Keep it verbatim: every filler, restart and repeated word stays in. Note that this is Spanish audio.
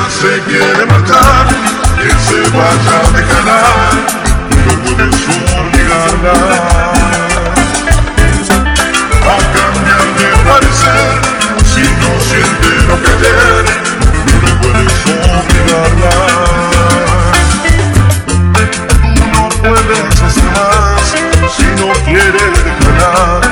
se quiere marchar, que se vaya a dejar, no puedes obligarla a cambiar de parecer. Si no siente lo que ayer, no puedes obligarla. No puedes hacer más si no quieres ganar.